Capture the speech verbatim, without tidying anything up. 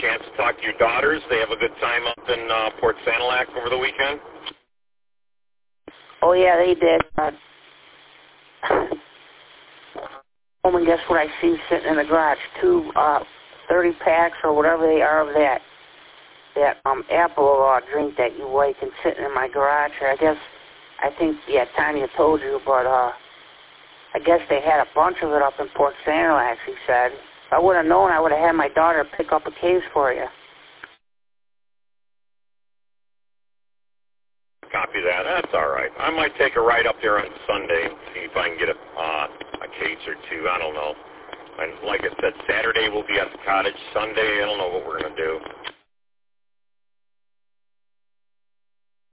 chance to talk to your daughters? They have a good time up in uh, Port Sanilac over the weekend? Oh, yeah, they did. Uh, oh, and guess what I see sitting in the garage? Two uh, thirty packs or whatever they are of that that um apple uh, drink that you like and sitting in my garage. I guess, I think, yeah, Tanya told you, but uh, I guess they had a bunch of it up in Port Sanilac, she said. If I would have known, I would have had my daughter pick up a case for you. Copy that. That's all right. I might take a ride up there on Sunday and see if I can get a, uh, a case or two. I don't know. And like I said, Saturday we'll be at the cottage. Sunday, I don't know what we're going to do.